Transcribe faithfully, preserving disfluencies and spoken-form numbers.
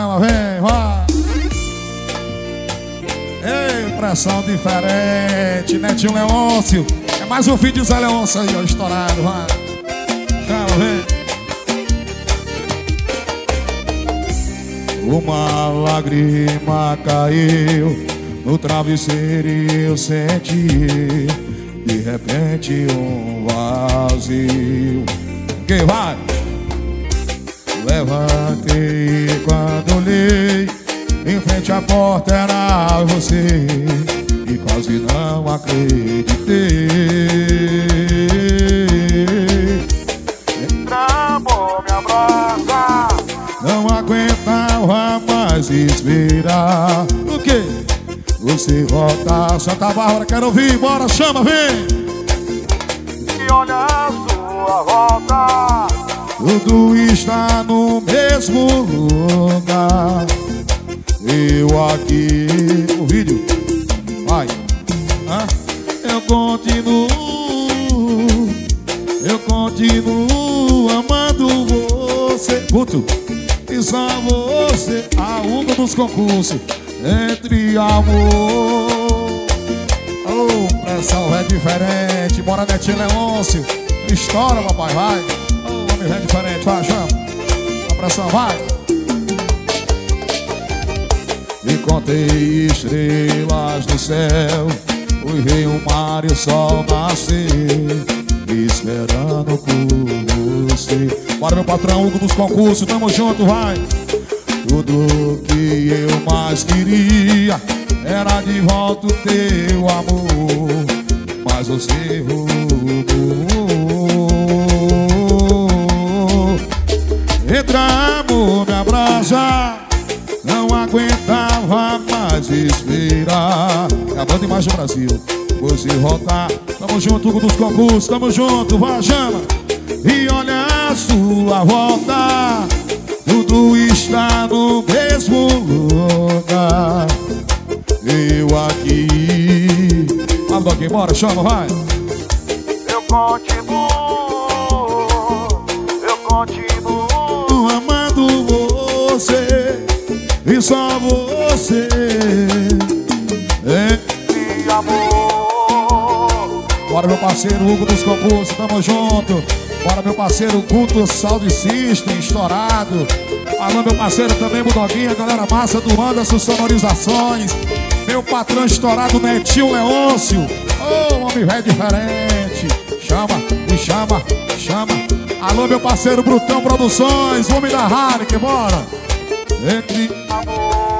Chama, vem, vai. Ei, pressão diferente, Netinho Leôncio. É mais um vídeo de Zé Leôncio aí, ó, estourado, vai. Chama, vem. Uma lágrima caiu no travesseiro e eu senti de repente um vazio. Quem vai? Levantei e quando olhei, em frente à porta era você, e quase não acreditei. Amor, me abraça. Não aguentava mais esperar. O quê? Você volta, Santa Bárbara, quero ouvir, bora, chama, vem! E olha a sua volta, tudo está no mesmo lugar. Eu aqui, o vídeo, vai. Hã? Eu continuo, eu continuo amando você. Puto. E só você, a uma dos concursos, entre amor. Oh, pressão é diferente. Bora, Netinho Leôncio. Estoura, papai, vai. Oh, homem é diferente, vai, chama. A pressão, vai. E contei estrelas no céu, olhei o mar e o sol nascer, esperando por você. Bora, meu patrão Hugo dos concursos, tamo junto, vai. Tudo que eu mais queria era de volta o teu amor, mas você roubou. Entra, amor, me abraça. Não aguentava mais esperar. É a banda Imagem do Brasil. Você voltar, tamo junto, Hugo dos concursos, tamo junto, vai, chama. E olha a sua volta, tudo está no mesmo lugar. Eu aqui. Vamos aqui, bora, chama, vai. eu continuo, eu continuo amando você, e só você. de amor. Bora, meu parceiro Hugo dos concursos, tamo junto. Bora, meu parceiro Culto Sound System, estourado. Alô, meu parceiro também, Budoguinha, galera massa do Anderson Sonorizações. Meu patrão estourado, Netinho Leôncio. Oh, homem velho diferente. Chama, me chama, chama. Alô, meu parceiro Brutão Produções, homem da Harry, que bora. Entre Amor.